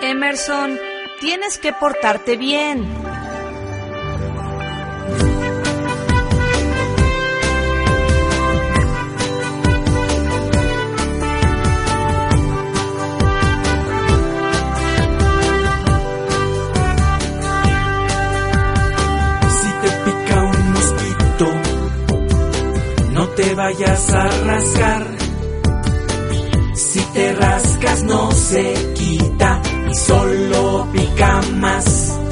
Emerson, tienes que portarte bien. Si te pica un mosquito, no te vayas a rascar. Si te rascas no se quita y solo pica más.